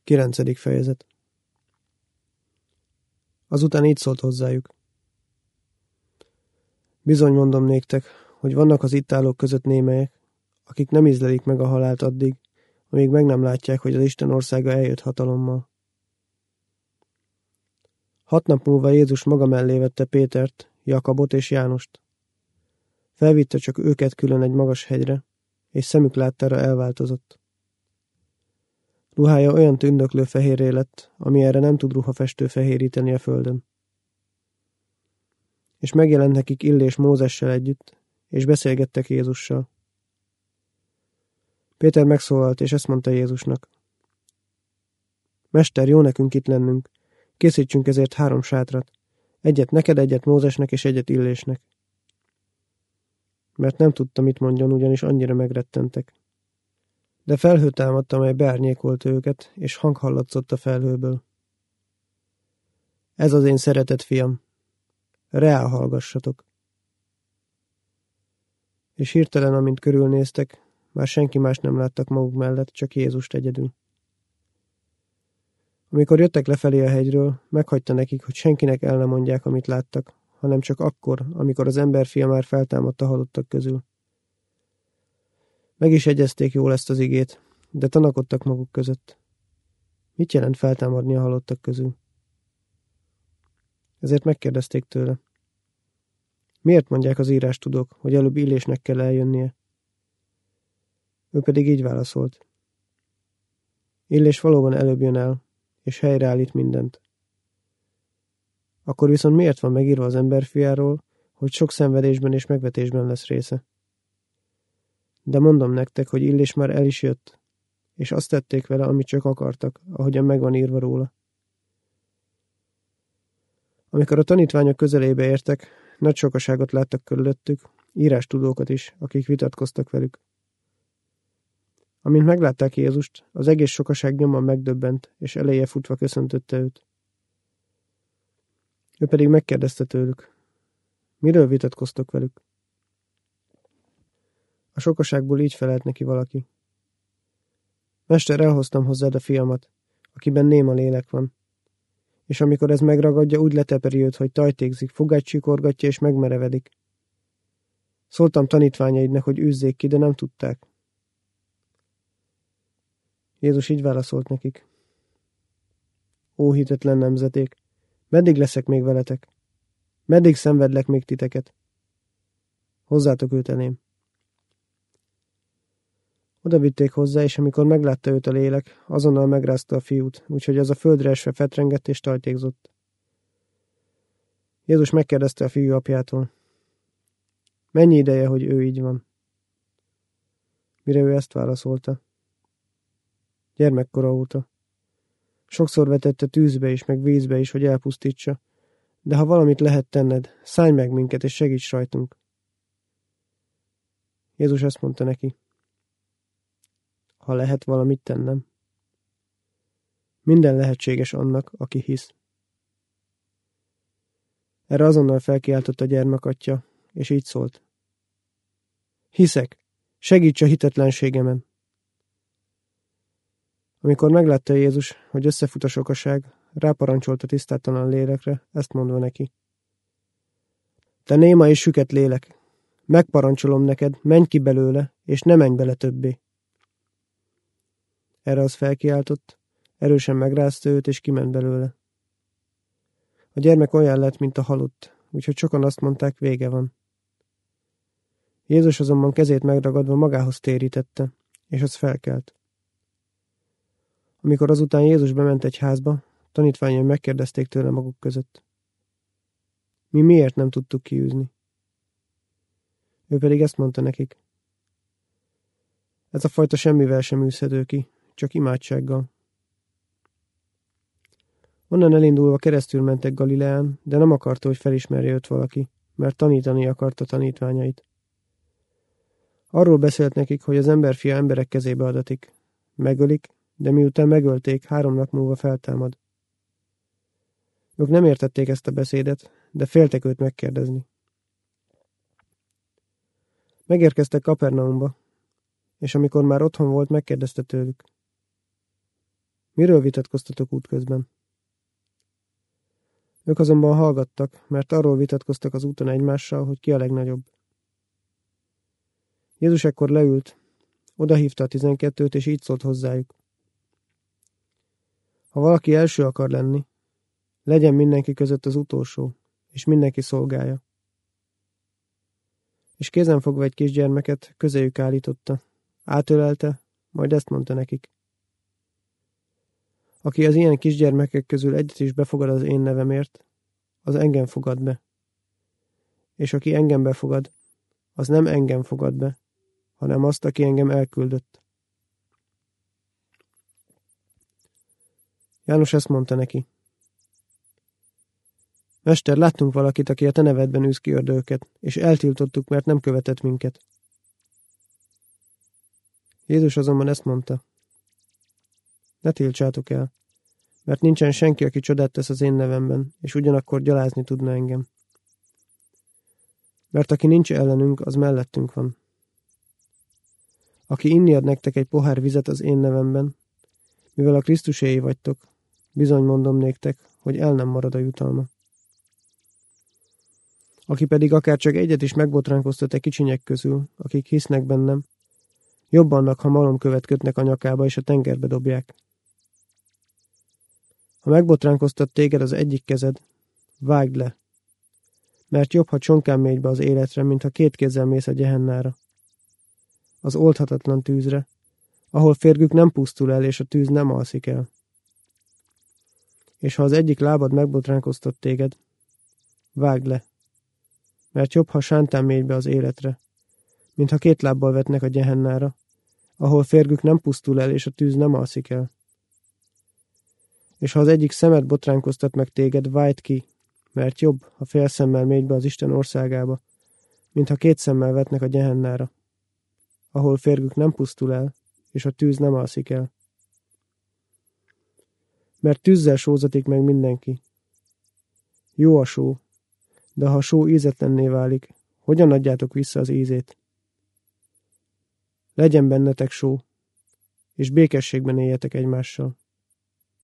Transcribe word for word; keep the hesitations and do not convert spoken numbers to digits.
Kilencedik fejezet. Azután így szólt hozzájuk. Bizony mondom néktek, hogy vannak az itt állók között némelyek, akik nem ízlelik meg a halált addig, amíg meg nem látják, hogy az Isten országa eljött hatalommal. Hat nap múlva Jézus maga mellé vette Pétert, Jakabot és Jánost. Felvitte csak őket külön egy magas hegyre, és szemük láttára elváltozott. Ruhája olyan tündöklő fehérré lett, ami erre nem tud ruhafestő fehéríteni a földön. És megjelent nekik Illés Mózessel együtt, és beszélgettek Jézussal. Péter megszólalt, és ezt mondta Jézusnak. Mester, jó nekünk itt lennünk, készítsünk ezért három sátrat, egyet neked, egyet Mózesnek és egyet Illésnek. Mert nem tudta, mit mondjon, ugyanis annyira megrettentek. De felhő támadt, amely beárnyékolta őket, és hang hallatszott a felhőből. Ez az én szeretett fiam. Reá hallgassatok. És hirtelen, amint körülnéztek, már senki más nem láttak maguk mellett, csak Jézust egyedül. Amikor jöttek lefelé a hegyről, meghagyta nekik, hogy senkinek el nem mondják, amit láttak, hanem csak akkor, amikor az emberfia már feltámadt a halottak közül. Meg is egyezték jól ezt az igét, de tanakodtak maguk között. Mit jelent feltámadni a halottak közül? Ezért megkérdezték tőle. Miért mondják az írástudók, hogy előbb Illésnek kell eljönnie? Ő pedig így válaszolt. Illés valóban előbb jön el, és helyreállít mindent. Akkor viszont miért van megírva az emberfiáról, hogy sok szenvedésben és megvetésben lesz része? De mondom nektek, hogy Illés már el is jött, és azt tették vele, amit csak akartak, ahogyan meg van írva róla. Amikor a tanítványok közelébe értek, nagy sokaságot láttak körülöttük, írástudókat is, akik vitatkoztak velük. Amint meglátták Jézust, az egész sokaság nyomban megdöbbent, és eléje futva köszöntötte őt. Ő pedig megkérdezte tőlük, miről vitatkoztok velük? A sokaságból így felelt neki valaki. Mester, elhoztam hozzád a fiamat, akiben néma lélek van. És amikor ez megragadja, úgy leteperi őt, hogy tajtékzik, fogát csikorgatja és megmerevedik. Szóltam tanítványaidnak, hogy űzzék ki, de nem tudták. Jézus így válaszolt nekik. Ó, hitetlen nemzeték, meddig leszek még veletek? Meddig szenvedlek még titeket? Hozzátok őt elém. Oda vitték hozzá, és amikor meglátta őt a lélek, azonnal megrázta a fiút, úgyhogy az a földre esve fetrengett és tajtékzott. Jézus megkérdezte a fiú apjától. Mennyi ideje, hogy ő így van? Mire ő ezt válaszolta. Gyermekkora óta. Sokszor vetette tűzbe is, meg vízbe is, hogy elpusztítsa, de ha valamit lehet tenned, szállj meg minket, és segíts rajtunk. Jézus ezt mondta neki. Ha lehet valamit tennem. Minden lehetséges annak, aki hisz. Erre azonnal felkiáltott a gyermek atya, és így szólt. Hiszek, segíts a hitetlenségemen. Amikor meglátta Jézus, hogy összefut a sokaság, ráparancsolt a tisztátalan lélekre, ezt mondva neki. Te néma és süket lélek, megparancsolom neked, menj ki belőle, és ne menj bele többé. Erre az felkiáltott, erősen megrázta őt, és kiment belőle. A gyermek olyan lett, mint a halott, úgyhogy sokan azt mondták, vége van. Jézus azonban kezét megragadva magához térítette, és az felkelt. Amikor azután Jézus bement egy házba, tanítványai megkérdezték tőle maguk között. Mi miért nem tudtuk kiűzni? Ő pedig ezt mondta nekik. Ez a fajta semmivel sem űzhető ki, csak imádsággal. Onnan elindulva keresztül mentek Galileán, de nem akarta, hogy felismerje őt valaki, mert tanítani akarta tanítványait. Arról beszélt nekik, hogy az emberfia emberek kezébe adatik. Megölik, de miután megölték, három nap múlva feltámad. Ők nem értették ezt a beszédet, de féltek őt megkérdezni. Megérkeztek Kapernaumba, és amikor már otthon volt, megkérdezte tőlük. Miről vitatkoztatok útközben? Ők azonban hallgattak, mert arról vitatkoztak az úton egymással, hogy ki a legnagyobb. Jézus ekkor leült, odahívta a tizenkettőt, és így szólt hozzájuk. Ha valaki első akar lenni, legyen mindenki között az utolsó, és mindenki szolgálja. És kézenfogva egy kisgyermeket közéjük állította, átölelte, majd ezt mondta nekik. Aki az ilyen kisgyermekek közül egyet is befogad az én nevemért, az engem fogad be. És aki engem befogad, az nem engem fogad be, hanem azt, aki engem elküldött. János ezt mondta neki. Mester, láttunk valakit, aki a te nevedben űz ki ördögöket, és eltiltottuk, mert nem követett minket. Jézus azonban ezt mondta. Ne tiltsátok el, mert nincsen senki, aki csodát tesz az én nevemben, és ugyanakkor gyalázni tudna engem. Mert aki nincs ellenünk, az mellettünk van. Aki inni ad nektek egy pohár vizet az én nevemben, mivel a Krisztuséi vagytok, bizony mondom néktek, hogy el nem marad a jutalma. Aki pedig akár csak egyet is megbotránkoztat e kicsinyek közül, akik hisznek bennem, jobb annak, ha malomkövet kötnek a nyakába és a tengerbe dobják. Ha megbotránkoztat téged az egyik kezed, vágd le, mert jobb, ha csonkán mégy be az életre, mint ha két kézzel mész a gyehennára, az oldhatatlan tűzre, ahol férgük nem pusztul el, és a tűz nem alszik el. És ha az egyik lábad megbotránkoztat téged, vágd le, mert jobb, ha sántán mégy be az életre, mint ha két lábbal vetnek a gyehennára, ahol férgük nem pusztul el, és a tűz nem alszik el. És ha az egyik szemed botránkoztat meg téged, vágd ki, mert jobb, ha fél szemmel mégy be az Isten országába, mint ha két szemmel vetnek a gyehennára, ahol férgük nem pusztul el, és a tűz nem alszik el. Mert tűzzel sózatik meg mindenki. Jó a só, de ha a só ízetlenné válik, hogyan adjátok vissza az ízét? Legyen bennetek só, és békességben éljetek egymással.